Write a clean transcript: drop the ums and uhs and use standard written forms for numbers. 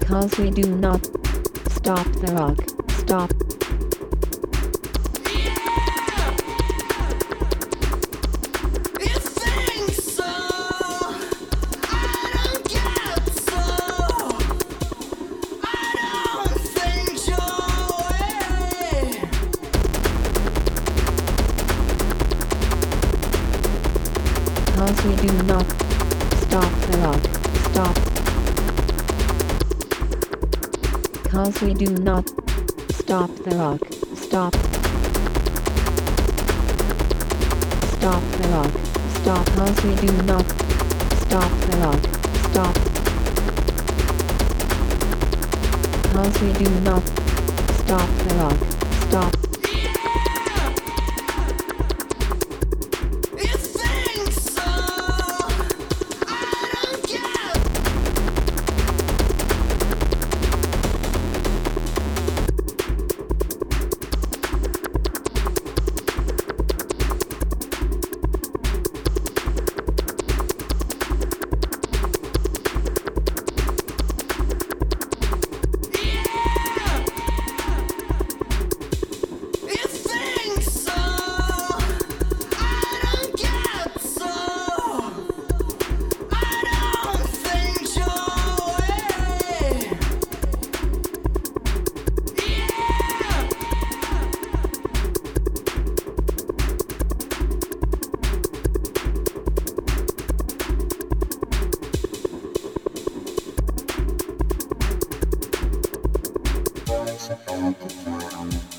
Cause we do not stop the rock. Stop. Cause we do not stop the rock. Stop. Cause we do not stop the rock. Stop. Stop the rock. Stop. Cause we do not stop the rock. Stop. Cause we do not stop the rock. Stop. Once upon a time.